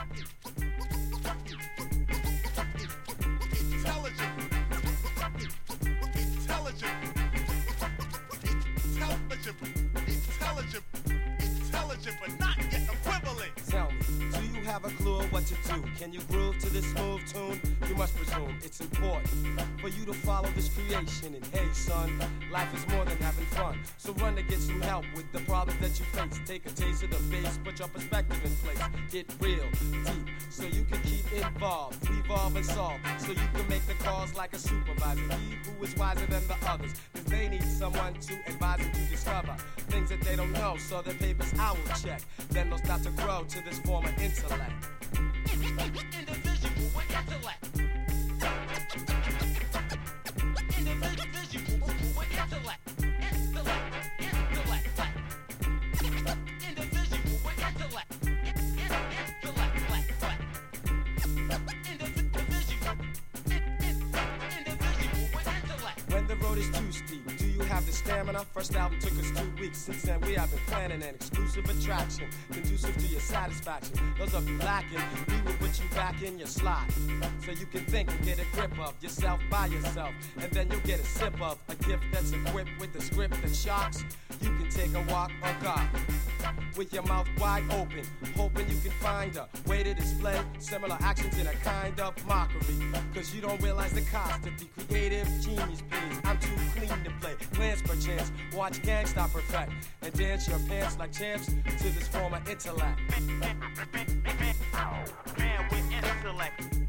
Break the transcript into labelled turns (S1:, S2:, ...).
S1: Intelligent, but not yet equivalent.
S2: Tell me, do you have a clue of what to do? Can you groove to this smooth tune? You must presume it's important for you to follow this creation. And hey, son, life is more than having fun. So run to get some help with the problems that you face. Take a taste of the bass, put your perspective in place. Get real deep so you can keep involved. Revolve and solve so you can make the calls like a supervisor. He who is wiser than the others, cause they need someone to advise them to discover things that they don't know. So their papers I will check. Then they'll start to grow to this form of intellect.
S1: Individual with intellect. Individual with intellect. Individual with intellect.
S2: When the road is too steep, do you have the stamina? First album took us 2 weeks. Since then we have been planning an exclusive attraction conducive to your satisfaction. Those of you lacking, we will put you back in your slot so you can think and get a grip of yourself by yourself. And then you'll get a sip of a gift that's equipped with the script that shocks. You can take a walk or God with your mouth wide open, hoping you can find a way to display similar actions in a kind of mockery. Cause you don't realize the cost of the creative genius pays. I'm too clean to play, glance per chance, watch gangsta perfect, and dance your pants like champs to this form of intellect.
S1: Man with intellect.